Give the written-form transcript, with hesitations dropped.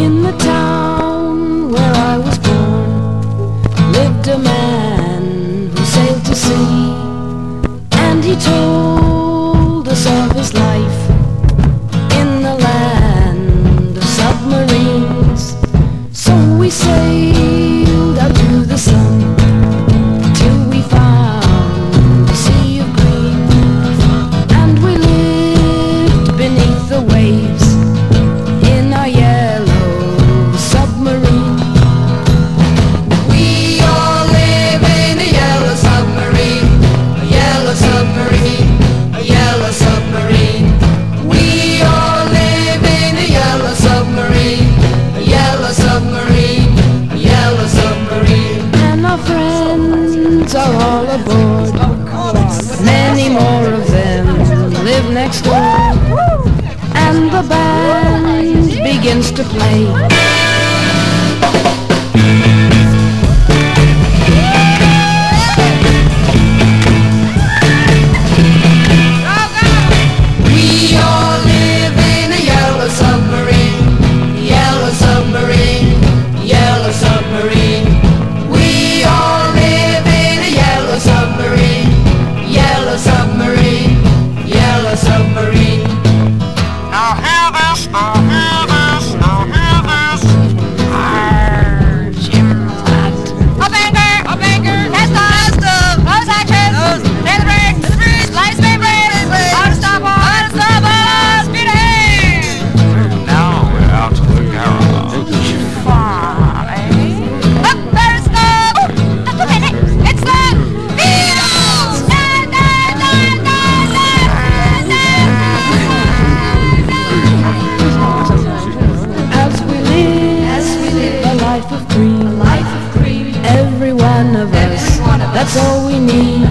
In the town where I was born lived a man who sailed to sea, and he told us of his life in the land of submarines. So we sailed out to the sun till we found a sea of green, and we lived beneath the waves in our yellow submarine. We all live in a yellow submarine, a yellow submarine, a yellow submarine. We all live in a yellow submarine, a yellow submarine, a yellow submarine. And our friends are all aboard. Many more of them live next door, and the band begins to play. We all live in a yellow submarine, yellow submarine, yellow submarine. We all live in a yellow submarine, yellow submarine, yellow submarine. Now hear this, now hear this, now hear this. Arr, Jim Flat. Up anchor, nest up, nose action, lay the brake, to the breeze, lights main brake, out of stop us, speed ahead. Now we're out to the garage. Fun, eh? Up, there's the, just a minute, it's the Beatles! As we live a life of cream, every one of us, that's all we need.